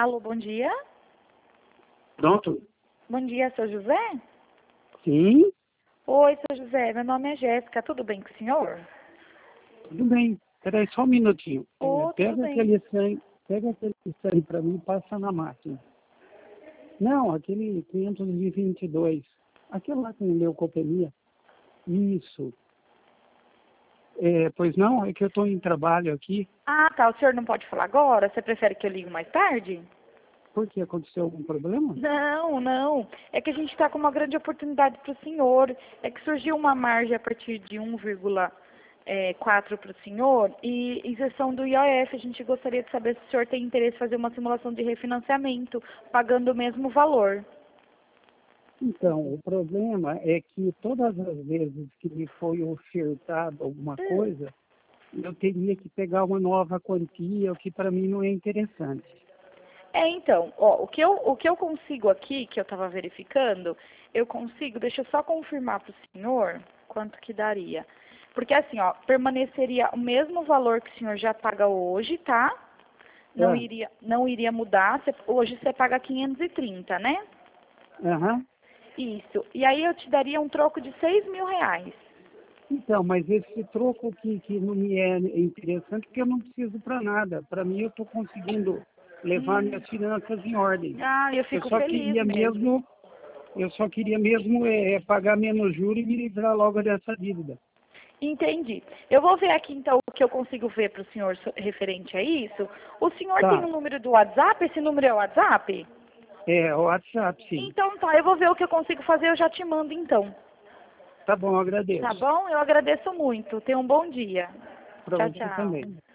Alô, bom dia. Pronto? Bom dia, seu José? Sim, Oi, seu José, meu nome é Jéssica, tudo bem com o senhor? tudo bem. Espera aí só um minutinho. Tudo bem. Pega aquele sangue para mim e passa na máquina. Não, aquele 522. Aquele lá com leucopenia. Isso. Pois não, é que eu estou em trabalho aqui. Ah, tá, o senhor não pode falar agora? Você prefere que eu ligue mais tarde? Por que aconteceu algum problema? Não. É que a gente está com uma grande oportunidade para o senhor. É que surgiu uma margem a partir de 1,4 para o senhor e isenção do IOF. A gente gostaria de saber se o senhor tem interesse em fazer uma simulação de refinanciamento, pagando o mesmo valor. Então, o problema é que todas as vezes que me foi ofertado alguma coisa, eu teria que pegar uma nova quantia, o que para mim não é interessante. Então, ó, o que eu consigo aqui, que eu estava verificando, eu consigo, deixa eu só confirmar para o senhor quanto que daria. Porque assim, ó, permaneceria o mesmo valor que o senhor já paga hoje, tá? Não Ah, iria mudar. Hoje você paga 530, né? aham. Isso. E aí eu te daria um troco de R$ 6.000. Então, mas esse troco que não me é interessante, porque eu não preciso para nada. Para mim, eu estou conseguindo levar Hum, minhas finanças em ordem. eu Eu fico só feliz queria mesmo. mesmo, pagar menos juros e me livrar logo dessa dívida. Entendi. Eu vou ver aqui então o que eu consigo ver para o senhor referente a isso. O senhor tem Tá, um número do WhatsApp? Esse número é o WhatsApp? o WhatsApp, sim. Então tá, eu vou ver o que eu consigo fazer, eu já te mando então. Tá bom, Tá agradeço. bom? Eu agradeço muito. Tenha um bom dia. Para Tchau, você tchau. também.